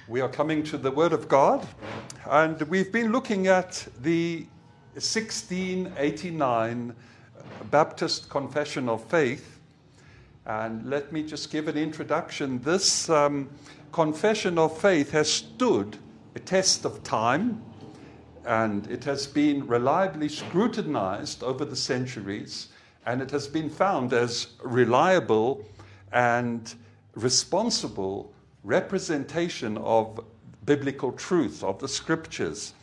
We are coming to the Word of God, and we've been looking at the 1689 Baptist Confession of Faith. And let me just give an introduction. This Confession of Faith has stood a test of time, and it has been reliably scrutinized over the centuries, and it has been found as reliable and responsible representation of biblical truth, of the Scriptures.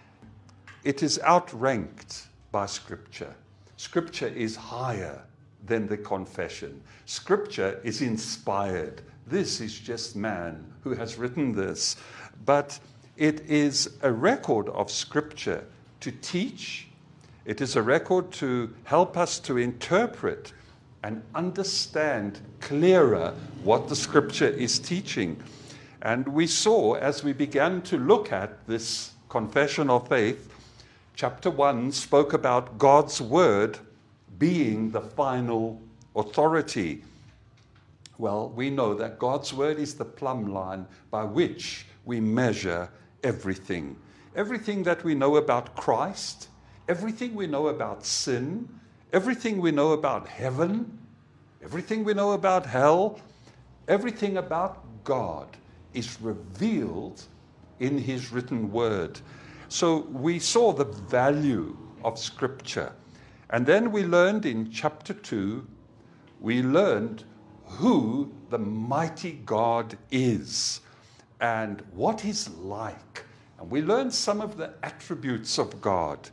It is outranked by Scripture. Scripture is higher than the confession. Scripture is inspired. This is just man who has written this. But it is a record of Scripture to teach. It is a record to help us to interpret and understand clearer what the Scripture is teaching. And we saw, as we began to look at this confession of faith, chapter 1 spoke about God's Word being the final authority. Well, we know that God's Word is the plumb line by which we measure everything. Everything that we know about Christ, everything we know about sin, everything we know about heaven, everything we know about hell, everything about God is revealed in His written word. So we saw the value of Scripture. And then we learned in chapter 2, we learned who the mighty God is and what He's like. And we learned some of the attributes of God.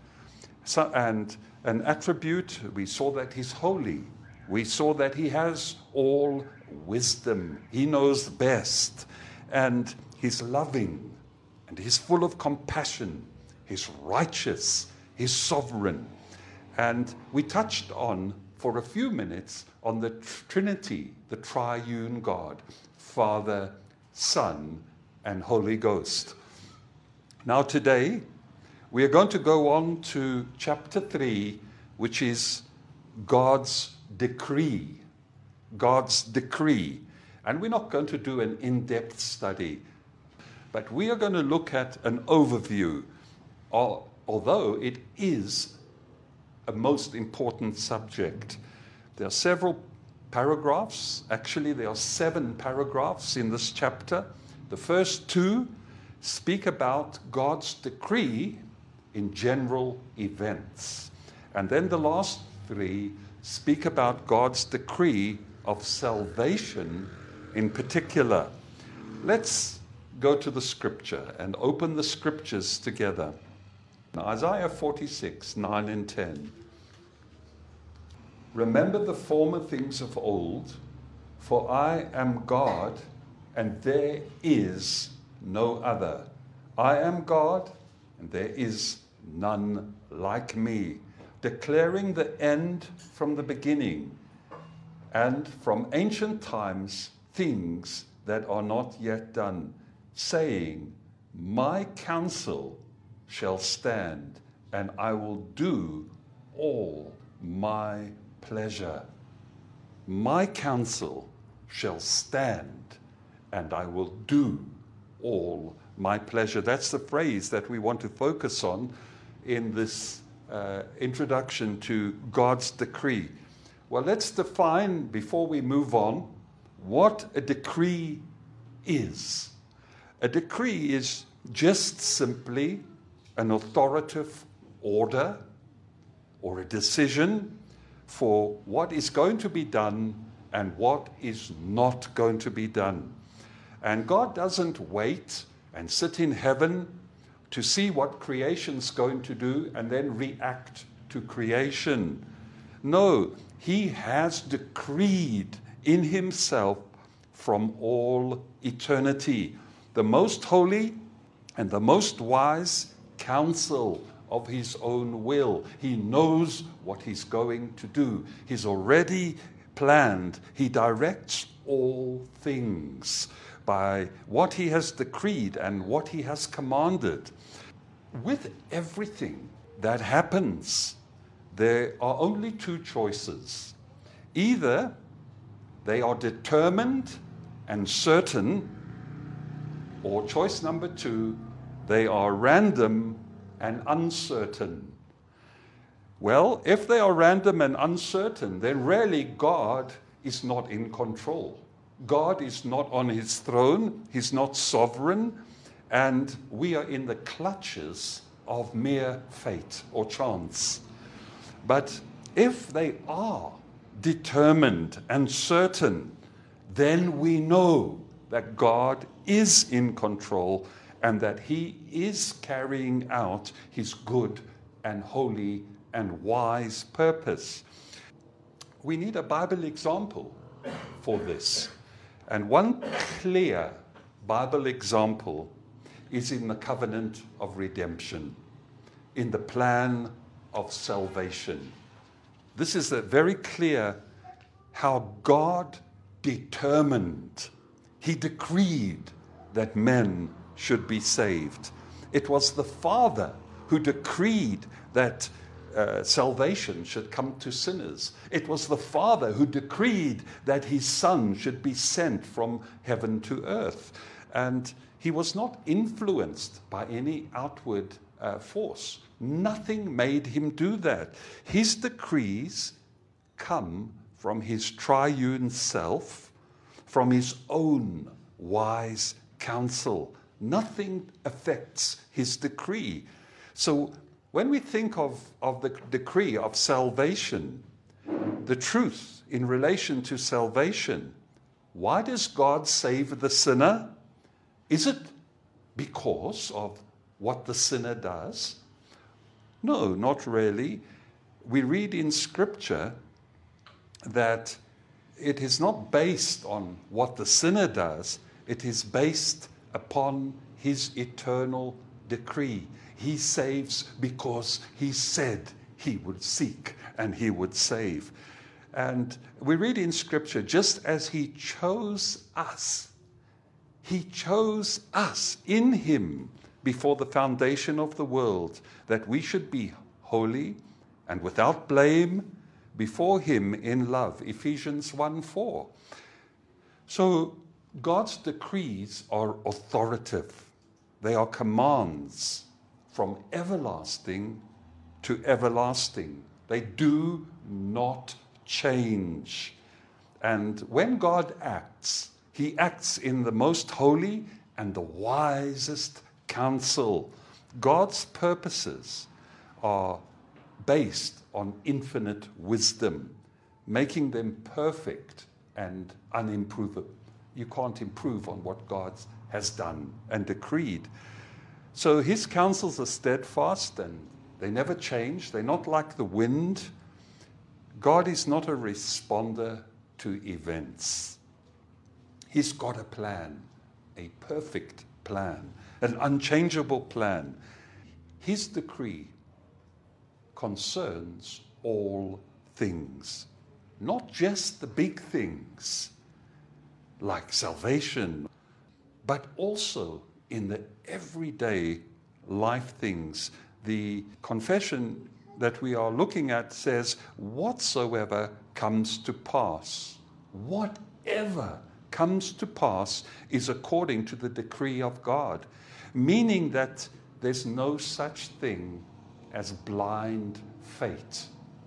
And an attribute, we saw that He's holy. We saw that He has all wisdom. He knows best. And He's loving. And He's full of compassion. He's righteous. He's sovereign. And we touched on, for a few minutes, on the Trinity, the triune God, Father, Son, and Holy Ghost. Now today, we are going to go on to chapter 3, which is God's decree. God's decree. And we're not going to do an in-depth study, but we are going to look at an overview, although it is a most important subject. There are several paragraphs. Actually, there are 7 paragraphs in this chapter. The first 2 speak about God's decree in general events. And then the last 3 speak about God's decree of salvation in particular. Let's go to the Scripture and open the Scriptures together. Isaiah 46, 9 and 10. Remember the former things of old, for I am God, and there is no other. I am God, and there is none like me, declaring the end from the beginning, and from ancient times things that are not yet done, saying, my counsel shall stand, and I will do all my pleasure. My counsel shall stand, and I will do all my pleasure. That's the phrase that we want to focus on in this introduction to God's decree. Well, let's define, before we move on, what a decree is. A decree is just simply an authoritative order or a decision for what is going to be done and what is not going to be done. And God doesn't wait and sit in heaven to see what creation's going to do and then react to creation. No, He has decreed in Himself from all eternity the most holy and the most wise counsel of His own will. He knows what He's going to do. He's already planned. He directs all things by what He has decreed and what He has commanded. With everything that happens, there are only 2 choices. Either they are determined and certain, Or choice number 2, they are random and uncertain. Well, if they are random and uncertain, then really God is not in control. God is not on his throne, he's not sovereign, and we are in the clutches of mere fate or chance. But if they are determined and certain, then we know that God is in control and that he is carrying out his good and holy and wise purpose. We need a Bible example for this. And one clear Bible example is in the covenant of redemption, in the plan of salvation. This is very clear how God determined, he decreed that men should be saved. It was the Father who decreed that salvation should come to sinners. It was the Father who decreed that his Son should be sent from heaven to earth. And he was not influenced by any outward force. Nothing made him do that. His decrees come from his triune self, from his own wise counsel. Nothing affects his decree. So when we think of the decree of salvation, the truth in relation to salvation, why does God save the sinner? Is it because of what the sinner does? No, not really. We read in Scripture that it is not based on what the sinner does. It is based upon his eternal decree. He saves because he said he would seek and he would save. And we read in Scripture, just as he chose us in him before the foundation of the world, that we should be holy and without blame before him in love. Ephesians 1:4. So God's decrees are authoritative. They are commands from everlasting to everlasting. They do not change. And when God acts, he acts in the most holy and the wisest counsel. God's purposes are based on infinite wisdom, making them perfect and unimprovable. You can't improve on what God has done and decreed. So his counsels are steadfast and they never change. They're not like the wind. God is not a responder to events. He's got a plan, a perfect plan, an unchangeable plan. His decree concerns all things, not just the big things like salvation, but also in the everyday life things. The confession that we are looking at says, whatsoever comes to pass, whatever comes to pass is according to the decree of God, meaning that there's no such thing as blind fate.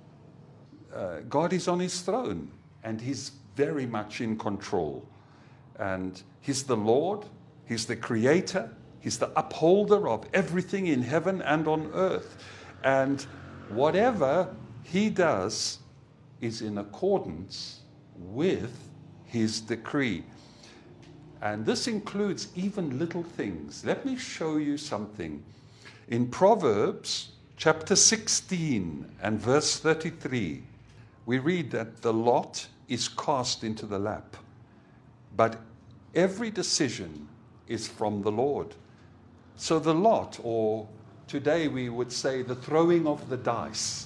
God is on his throne and he's very much in control. And he's the Lord, he's the creator, he's the upholder of everything in heaven and on earth. And whatever he does is in accordance with his decree. And this includes even little things. Let me show you something. In Proverbs chapter 16 and verse 33, we read that the lot is cast into the lap, but every decision is from the Lord. So the lot, or today we would say the throwing of the dice.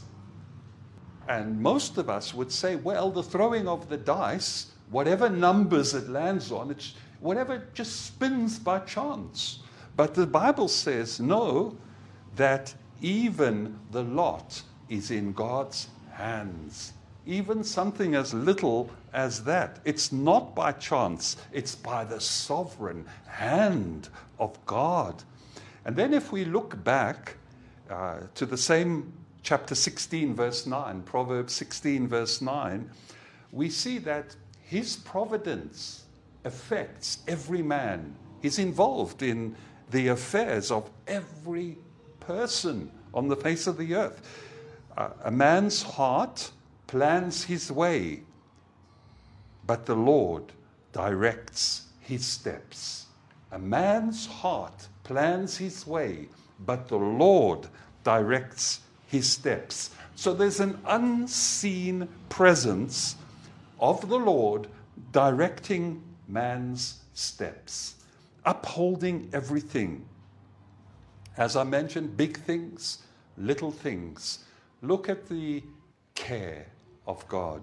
And most of us would say, well, the throwing of the dice, whatever numbers it lands on, it's whatever just spins by chance. But the Bible says, no, that even the lot is in God's hands. even something as little as that. It's not by chance, it's by the sovereign hand of God. And then if we look back to the same chapter 16, verse 9, Proverbs 16, verse 9, we see that his providence affects every man. He's involved in the affairs of every person on the face of the earth. A man's heart plans his way, but the Lord directs his steps. A man's heart plans his way, but the Lord directs his steps. So there's an unseen presence of the Lord directing man's steps, upholding everything. As I mentioned, big things, little things. Look at the care of God.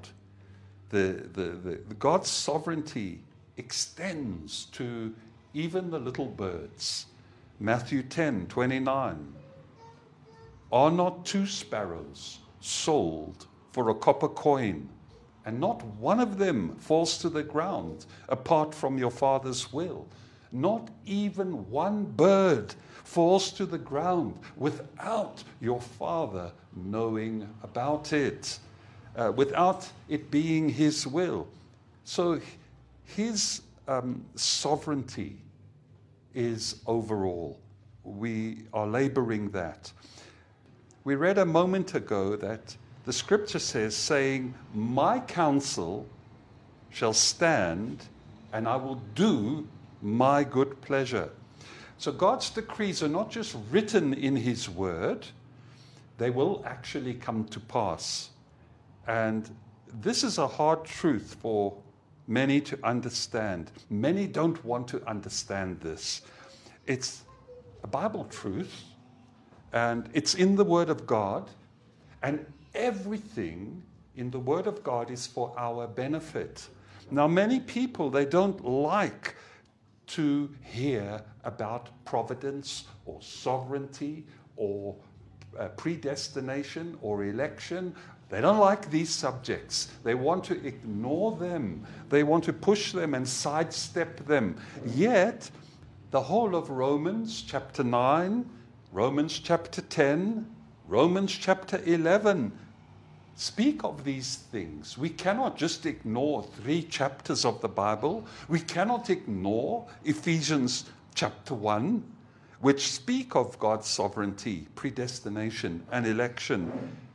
The God's sovereignty extends to even the little birds. Matthew 10:29. Are not 2 sparrows sold for a copper coin, and not one of them falls to the ground apart from your Father's will? Not even one bird falls to the ground without your Father knowing about it, without it being his will. So his sovereignty is overall. We are laboring that. We read a moment ago that the scripture says, saying, my counsel shall stand, and I will do my good pleasure. So God's decrees are not just written in his word, they will actually come to pass. And this is a hard truth for many to understand. Many don't want to understand this. It's a Bible truth, and it's in the Word of God, and everything in the Word of God is for our benefit. Now, many people, they don't like to hear about providence or sovereignty or predestination or election. They don't like these subjects. They want to ignore them. They want to push them and sidestep them. Yet, the whole of Romans chapter 9, Romans chapter 10, Romans chapter 11 speak of these things. We cannot just ignore 3 chapters of the Bible. We cannot ignore Ephesians chapter 1, which speak of God's sovereignty, predestination, and election.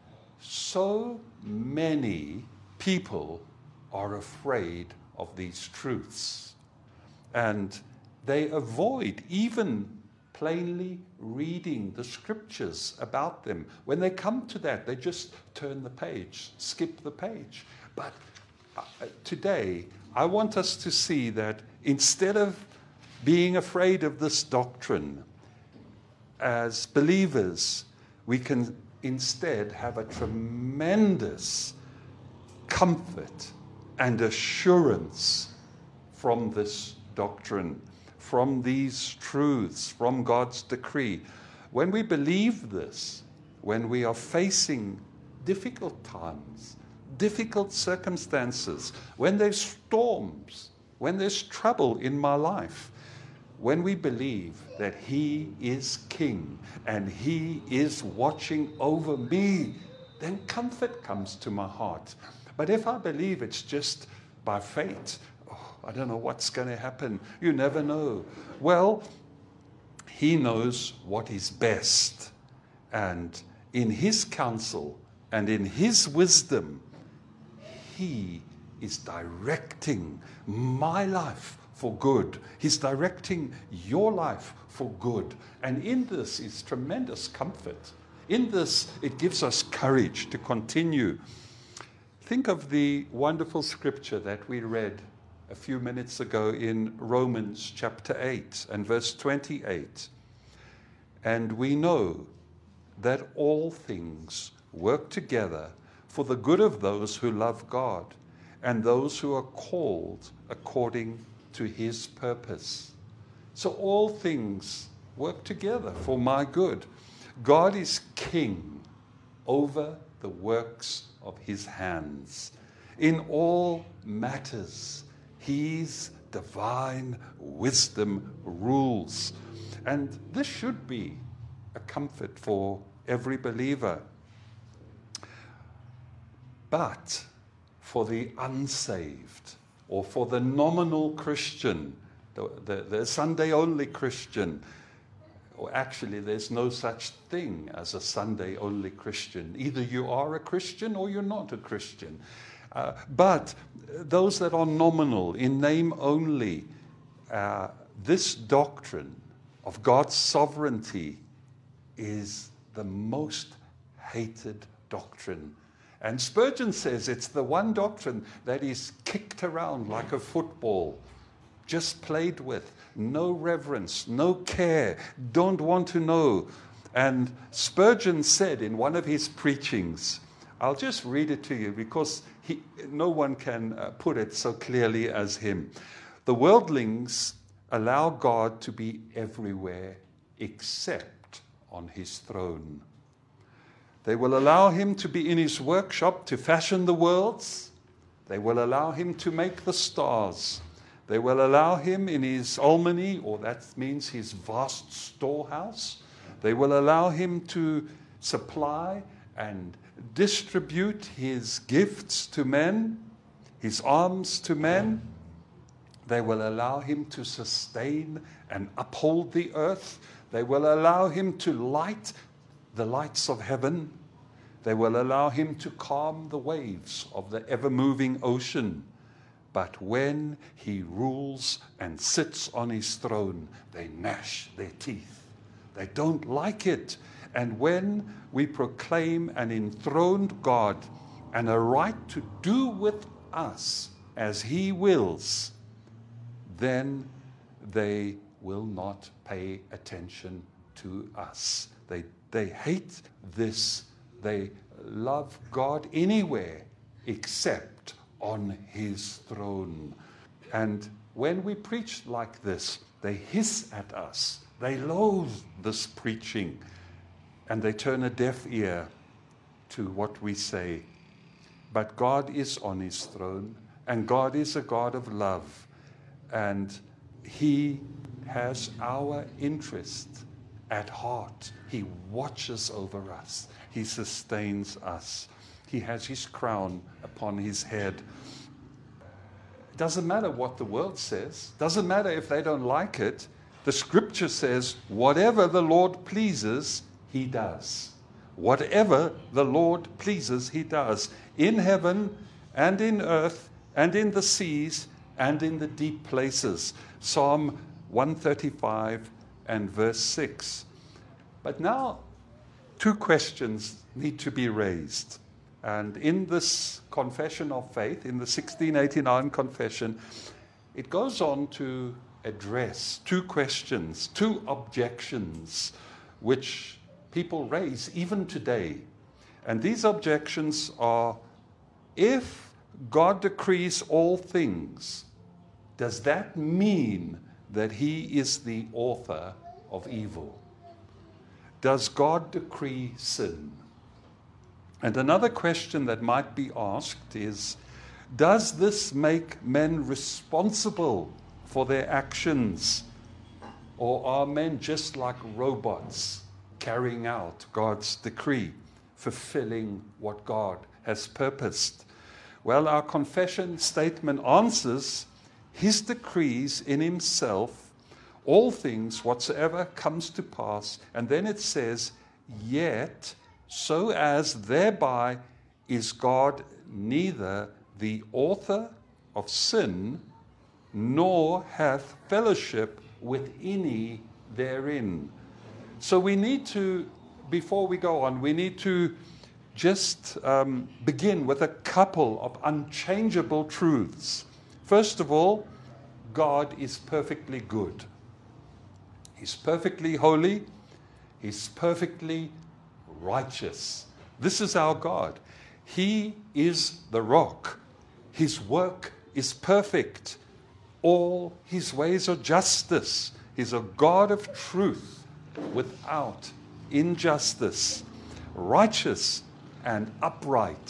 So many people are afraid of these truths, and they avoid even plainly reading the scriptures about them. When they come to that, they just turn the page, skip the page. But today, I want us to see that instead of being afraid of this doctrine, as believers, we can instead have a tremendous comfort and assurance from this doctrine, from these truths, from God's decree. When we believe this, when we are facing difficult times, difficult circumstances, when there's storms, when there's trouble in my life, when we believe that he is king and he is watching over me, then comfort comes to my heart. But if I believe it's just by fate, I don't know what's going to happen, you never know. Well, he knows what is best. And in his counsel and in his wisdom, he is directing my life for good. He's directing your life for good. And in this is tremendous comfort. In this, it gives us courage to continue. Think of the wonderful scripture that we read a few minutes ago in Romans chapter 8 and verse 28. And we know that all things work together for the good of those who love God and those who are called according to his purpose. So all things work together for my good. God is king over the works of his hands. In all matters, his divine wisdom rules. And this should be a comfort for every believer. But for the unsaved, or for the nominal Christian, the Sunday-only Christian, or actually there's no such thing as a Sunday-only Christian. Either you are a Christian or you're not a Christian. But those that are nominal, in name only, this doctrine of God's sovereignty is the most hated doctrine. And Spurgeon says it's the one doctrine that is kicked around like a football, just played with, no reverence, no care, don't want to know. And Spurgeon said in one of his preachings, I'll just read it to you because no one can put it so clearly as him. The worldlings allow God to be everywhere except on his throne. They will allow him to be in his workshop to fashion the worlds. They will allow him to make the stars. They will allow him in his almany, or that means his vast storehouse. They will allow him to supply and distribute his gifts to men, his alms to men. They will allow him to sustain and uphold the earth. They will allow him to light the lights of heaven. They will allow him to calm the waves of the ever-moving ocean. But when he rules and sits on his throne, they gnash their teeth. They don't like it. And when we proclaim an enthroned God and a right to do with us as he wills, then they will not pay attention to us. They hate this. They love God anywhere except on his throne. And when we preach like this, they hiss at us. They loathe this preaching. And they turn a deaf ear to what we say. But God is on his throne. And God is a God of love. And he has our interest at heart. He watches over us. He sustains us. He has his crown upon his head. It doesn't matter what the world says. Doesn't matter if they don't like it. The scripture says, whatever the Lord pleases, he does. Whatever the Lord pleases, he does. In heaven and in earth and in the seas and in the deep places. Psalm 135 and verse 6. But now, two questions need to be raised. And in this confession of faith, in the 1689 confession, it goes on to address two questions, two objections, which people raise even today. And these objections are, if God decrees all things, does that mean that he is the author of evil? Does God decree sin? And another question that might be asked is, does this make men responsible for their actions? Or are men just like robots carrying out God's decree, fulfilling what God has purposed? Well, our confession statement answers, his decrees in himself, all things whatsoever comes to pass. And then it says, yet so as thereby is God neither the author of sin, nor hath fellowship with any therein. So we need to, before we go on, we need to just begin with a couple of unchangeable truths. First of all, God is perfectly good. He's perfectly holy. He's perfectly righteous. This is our God. He is the rock. His work is perfect. All his ways are justice. He's a God of truth without injustice. Righteous and upright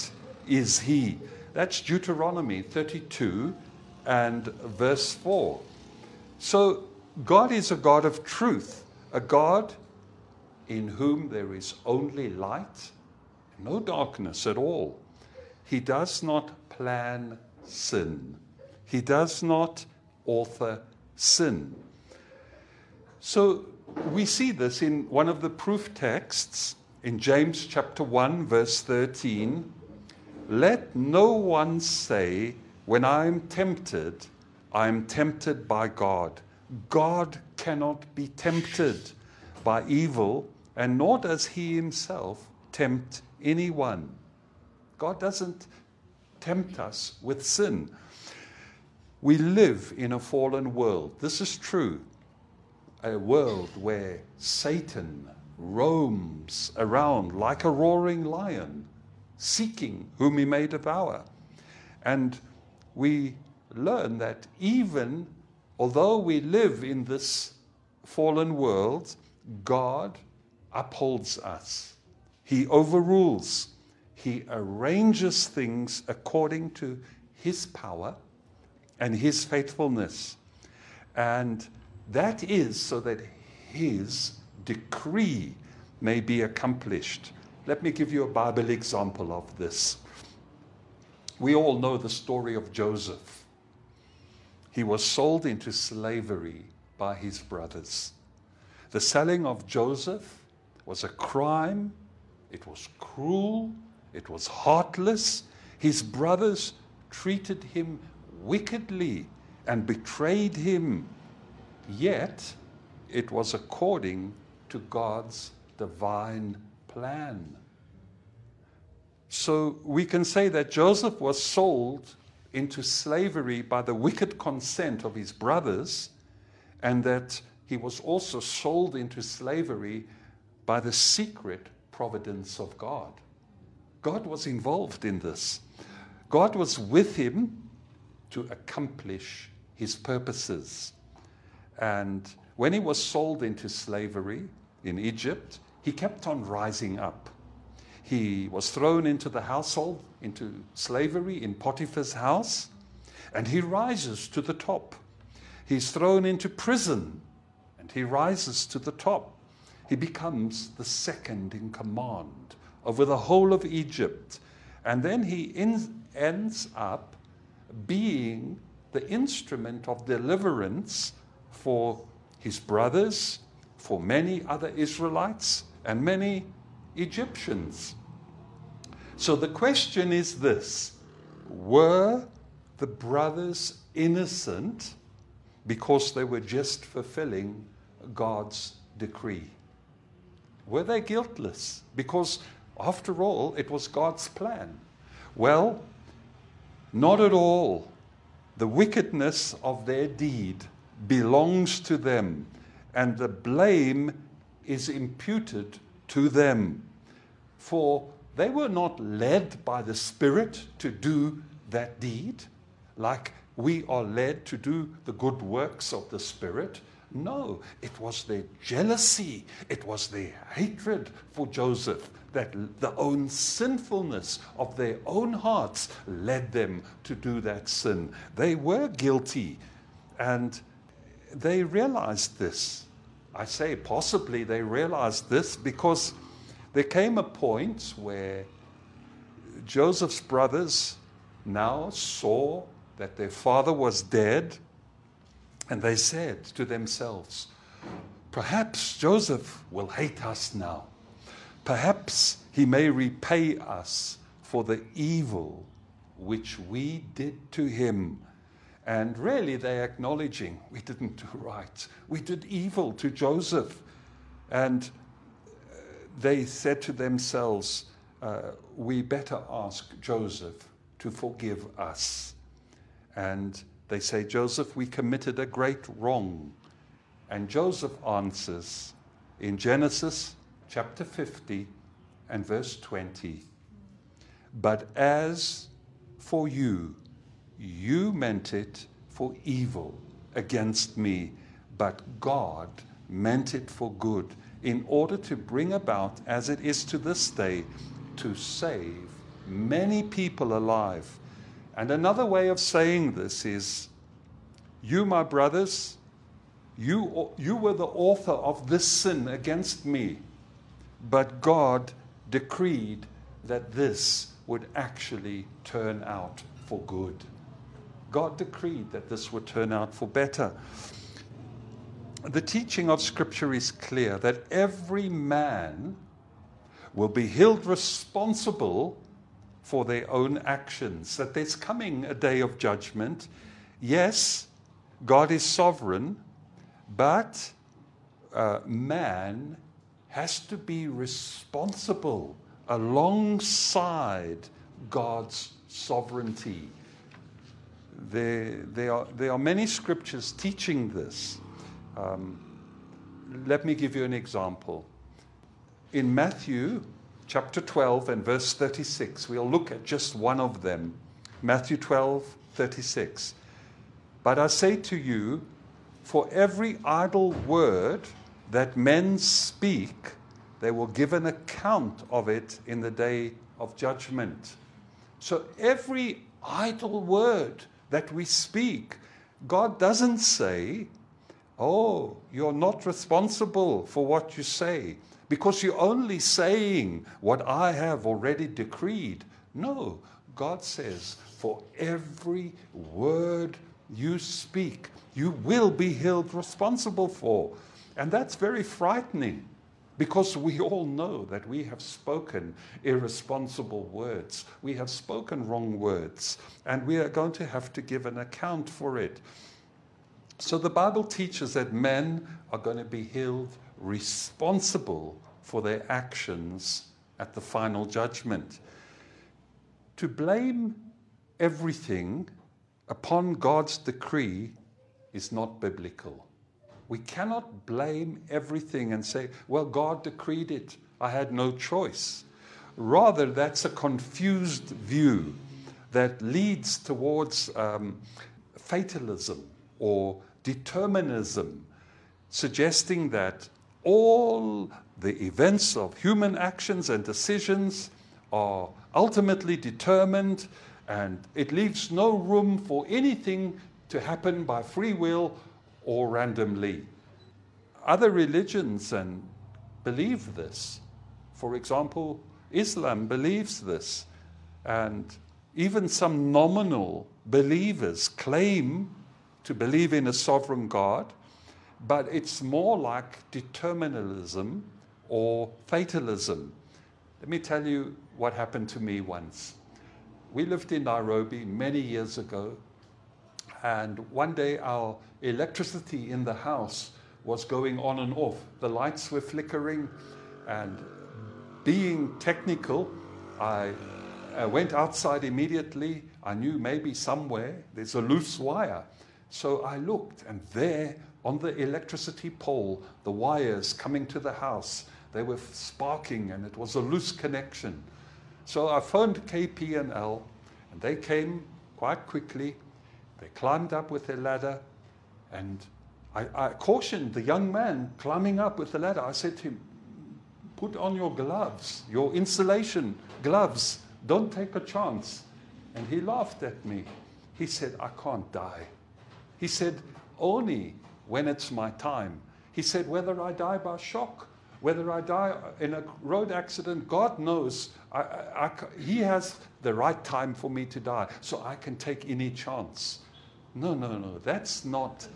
is he. That's Deuteronomy 32 and verse 4. So God is a God of truth, a God in whom there is only light, no darkness at all. He does not plan sin. He does not author sin. So we see this in one of the proof texts in James chapter 1, verse 13. Let no one say, when I am tempted by God. God cannot be tempted by evil, and nor does he himself tempt anyone. God doesn't tempt us with sin. We live in a fallen world. This is true. A world where Satan roams around like a roaring lion, seeking whom he may devour. And we learn that even although we live in this fallen world, God upholds us. He overrules. He arranges things according to his power and his faithfulness. And that is so that his decree may be accomplished. Let me give you a Bible example of this. We all know the story of Joseph. He was sold into slavery by his brothers. The selling of Joseph was a crime. It was cruel. It was heartless. His brothers treated him wickedly and betrayed him. Yet, it was according to God's divine plan. So we can say that Joseph was sold into slavery by the wicked consent of his brothers, and that he was also sold into slavery by the secret providence of God. God was involved in this. God was with him to accomplish his purposes. And when he was sold into slavery in Egypt, he kept on rising up. He was thrown into the household, into slavery in Potiphar's house, and he rises to the top. He's thrown into prison, and he rises to the top. He becomes the second in command over the whole of Egypt. And then he ends up being the instrument of deliverance for his brothers, for many other Israelites, and many Egyptians. So the question is this: were the brothers innocent because they were just fulfilling God's decree? Were they guiltless? Because, after all, it was God's plan. Well, not at all. The wickedness of their deed belongs to them, and the blame is imputed to them. For they were not led by the Spirit to do that deed, like we are led to do the good works of the Spirit. No, it was their jealousy, it was their hatred for Joseph, that the own sinfulness of their own hearts led them to do that sin. They were guilty, and they realized this. I say possibly they realized this because there came a point where Joseph's brothers now saw that their father was dead, and they said to themselves, perhaps Joseph will hate us now. Perhaps he may repay us for the evil which we did to him. And really they're acknowledging, we didn't do right. We did evil to Joseph. And they said to themselves, we better ask Joseph to forgive us. And they say, Joseph, we committed a great wrong. And Joseph answers in Genesis chapter 50 and verse 20, but as for you, you meant it for evil against me, but God meant it for good, in order to bring about, as it is to this day, to save many people alive. And another way of saying this is, you, my brothers, you were the author of this sin against me, but God decreed that this would actually turn out for good. God decreed that this would turn out for better. The teaching of Scripture is clear that every man will be held responsible for their own actions, that there's coming a day of judgment. Yes, God is sovereign, but man has to be responsible alongside God's sovereignty. There are many scriptures teaching this. Let me give you an example. In Matthew chapter 12 and verse 36, we'll look at just one of them. Matthew 12:36. But I say to you, for every idle word that men speak, they will give an account of it in the day of judgment. So every idle word that we speak, God doesn't say, oh, you're not responsible for what you say, because you're only saying what I have already decreed. No, God says, for every word you speak, you will be held responsible for. And that's very frightening, because we all know that we have spoken irresponsible words. We have spoken wrong words, and we are going to have to give an account for it. So the Bible teaches that men are going to be held responsible for their actions at the final judgment. To blame everything upon God's decree is not biblical. We cannot blame everything and say, well, God decreed it. I had no choice. Rather, that's a confused view that leads towards fatalism or determinism, suggesting that all the events of human actions and decisions are ultimately determined, and it leaves no room for anything to happen by free will or randomly. Other religions believe this. For example, Islam believes this, and even some nominal believers claim to believe in a sovereign God, but it's more like determinism or fatalism. Let me tell you what happened to me once. We lived in Nairobi many years ago, and one day our electricity in the house was going on and off. The lights were flickering, and being technical, I went outside immediately. I knew maybe somewhere there's a loose wire. So I looked, and there on the electricity pole, the wires coming to the house, they were sparking, and it was a loose connection. So I phoned KPNL, and they came quite quickly. They climbed up with their ladder, and I cautioned the young man climbing up with the ladder. I said to him, put on your gloves, your insulation gloves. Don't take a chance. And he laughed at me. He said, I can't die. He said, only when it's my time. He said, whether I die by shock, whether I die in a road accident, God knows. He has the right time for me to die, so I can take any chance. No. That's not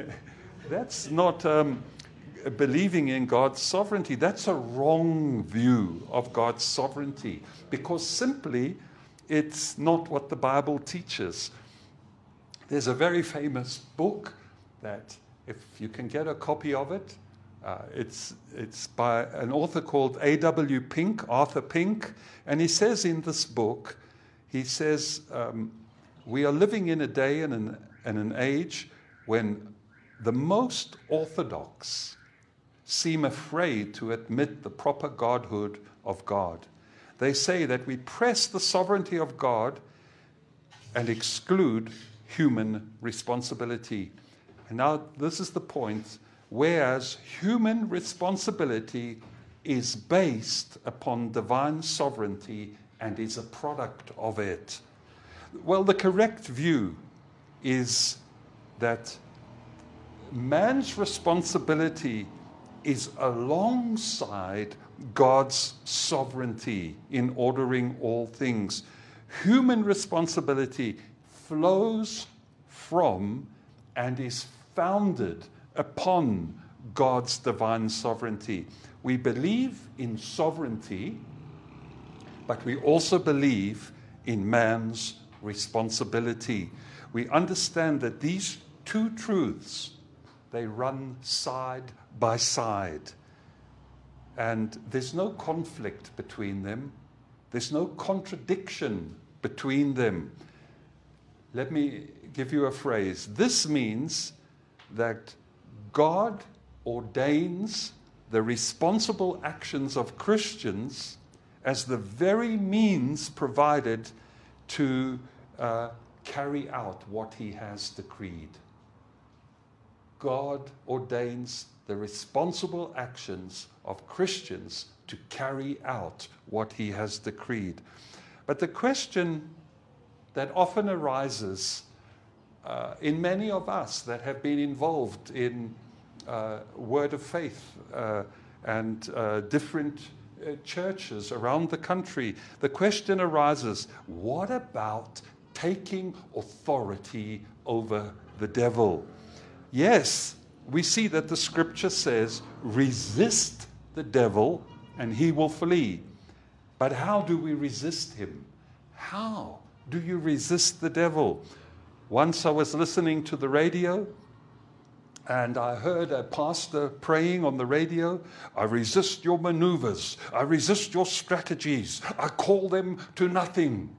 believing in God's sovereignty. That's a wrong view of God's sovereignty, because simply it's not what the Bible teaches. There's a very famous book that, if you can get a copy of it, it's by an author called A.W. Pink, Arthur Pink, and he says in this book, he says, we are living in a day and an age when the most orthodox seem afraid to admit the proper godhood of God. They say that we press the sovereignty of God and exclude human responsibility. And now this is the point. Whereas human responsibility is based upon divine sovereignty and is a product of it. Well, the correct view is that man's responsibility is alongside God's sovereignty in ordering all things. Human responsibility flows from and is founded upon God's divine sovereignty. We believe in sovereignty, but we also believe in man's responsibility. We understand that these two truths, they run side by side. And there's no conflict between them. There's no contradiction between them. Let me give you a phrase. This means that God ordains the responsible actions of Christians as the very means provided to carry out what he has decreed. God ordains the responsible actions of Christians to carry out what he has decreed. But the question that often arises in many of us that have been involved in Word of Faith and different churches around the country, the question arises, what about taking authority over the devil? Yes, we see that the scripture says, resist the devil and he will flee. But how do we resist him? How do you resist the devil? Once I was listening to the radio and I heard a pastor praying on the radio, I resist your maneuvers, I resist your strategies, I call them to nothing.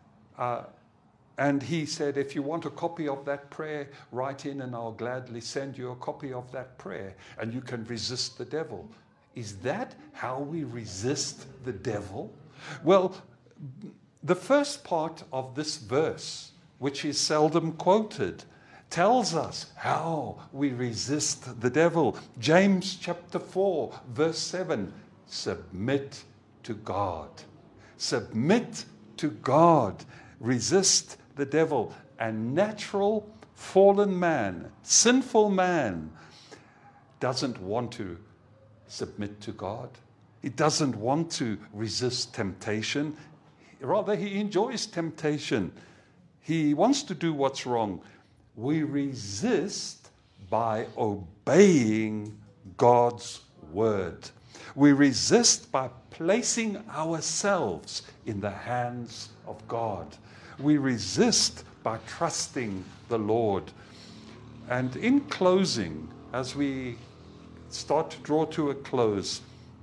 And he said, if you want a copy of that prayer, write in and I'll gladly send you a copy of that prayer and you can resist the devil. Is that how we resist the devil? Well, the first part of this verse, which is seldom quoted, tells us how we resist the devil. James chapter 4, verse 7, submit to God. Submit to God. Resist the devil. And natural fallen man, sinful man, doesn't want to submit to God. He doesn't want to resist temptation. Rather, he enjoys temptation. He wants to do what's wrong. We resist by obeying God's word. We resist by placing ourselves in the hands of God. We resist by trusting the Lord. And in closing, as we start to draw to a close,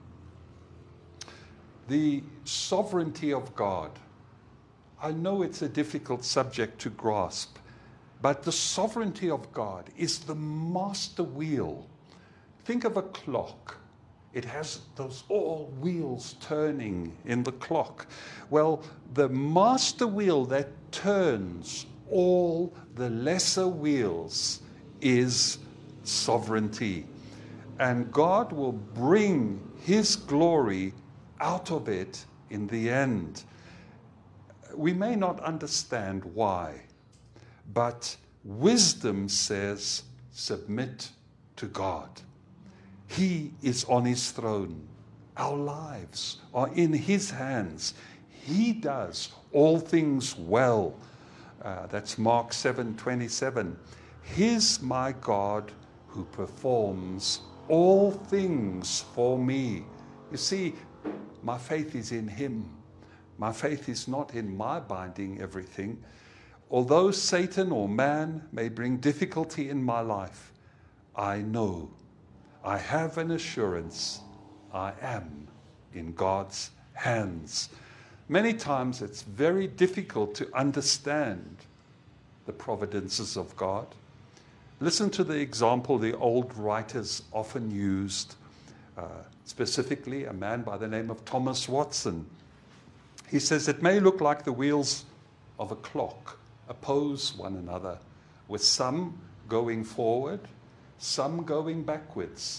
the sovereignty of God. I know it's a difficult subject to grasp, but the sovereignty of God is the master wheel. Think of a clock. It has those all wheels turning in the clock. Well, the master wheel that turns all the lesser wheels is sovereignty. And God will bring his glory out of it in the end. We may not understand why, but wisdom says, submit to God. He is on his throne. Our lives are in his hands. He does all things well. That's Mark 7:27. He's my God who performs all things for me. You see, my faith is in him. My faith is not in my binding everything. Although Satan or man may bring difficulty in my life, I know, I have an assurance, I am in God's hands. Many times it's very difficult to understand the providences of God. Listen to the example the old writers often used, specifically a man by the name of Thomas Watson. He says, it may look like the wheels of a clock oppose one another, with some going forward, some going backwards.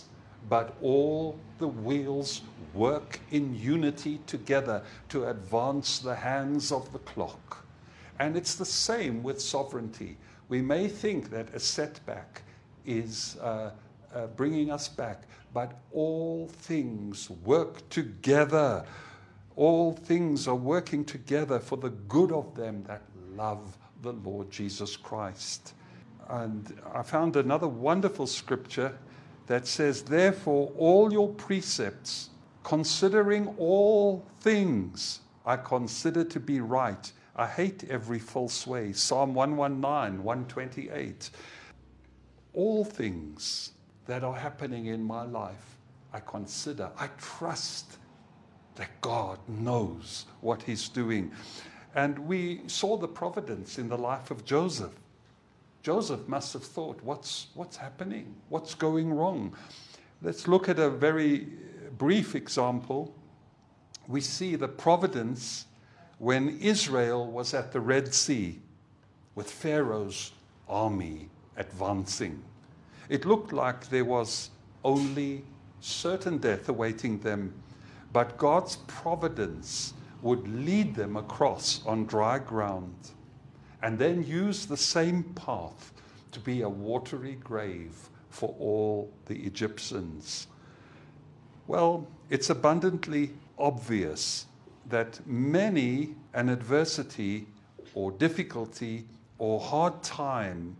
but all the wheels work in unity together to advance the hands of the clock. And it's the same with sovereignty. We may think that a setback is bringing us back, but all things work together. All things are working together for the good of them that love the Lord Jesus Christ. And I found another wonderful scripture that says, therefore, all your precepts, considering all things, I consider to be right. I hate every false way. Psalm 119, 128. All things that are happening in my life, I consider, I trust that God knows what He's doing. And we saw the providence in the life of Joseph. Joseph must have thought, what's happening? What's going wrong? Let's look at a very brief example. We see the providence when Israel was at the Red Sea with Pharaoh's army advancing. It looked like there was only certain death awaiting them, but God's providence would lead them across on dry ground and then use the same path to be a watery grave for all the Egyptians. Well, it's abundantly obvious that many an adversity or difficulty or hard time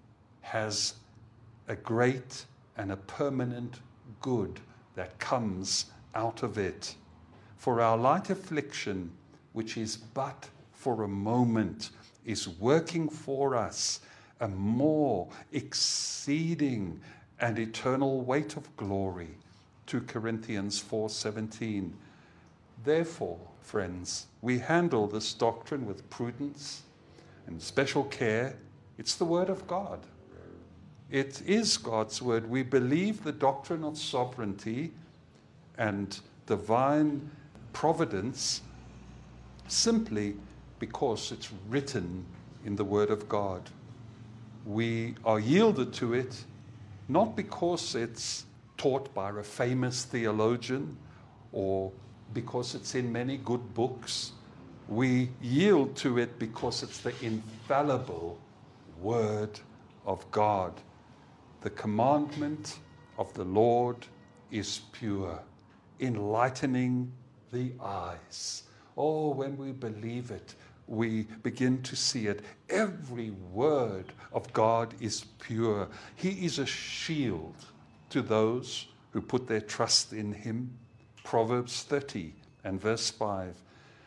has a great and a permanent good that comes out of it. For our light affliction, which is but for a moment, is working for us a more exceeding and eternal weight of glory. 2 Corinthians 4:17. Therefore, friends, we handle this doctrine with prudence and special care. It's the Word of God. It is God's Word. We believe the doctrine of sovereignty and divine providence simply because it's written in the Word of God. We are yielded to it not because it's taught by a famous theologian or because it's in many good books. We yield to it because it's the infallible Word of God. The commandment of the Lord is pure, enlightening the eyes. Oh, when we believe it, we begin to see it. Every word of God is pure. He is a shield to those who put their trust in Him. Proverbs 30 and verse 5.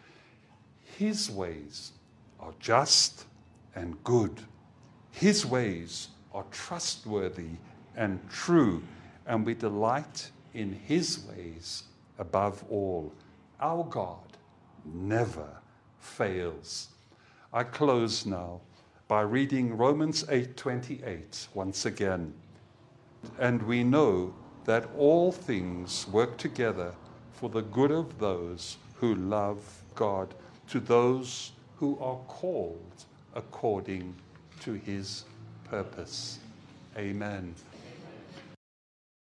His ways are just and good. His ways are trustworthy and true, and we delight in His ways above all. Our God never fails. I close now by reading Romans 8:28 once again. And we know that all things work together for the good of those who love God, to those who are called according to His purpose. Amen.